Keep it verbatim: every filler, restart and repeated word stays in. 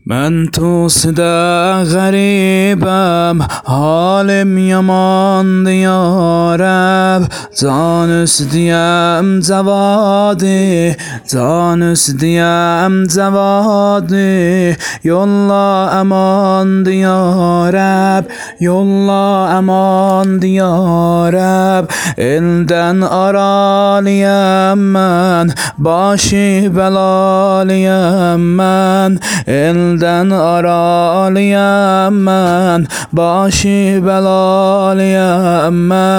Ben tosida garibim, halim yaman diyarab. Can üstüyem zavadi, can üstüyem zavadi. Yolla aman diyarab, yolla aman diyarab. Elden araliyem ben, başı belaliyem ben. Elden araliyem ben, başı belaliyem ben.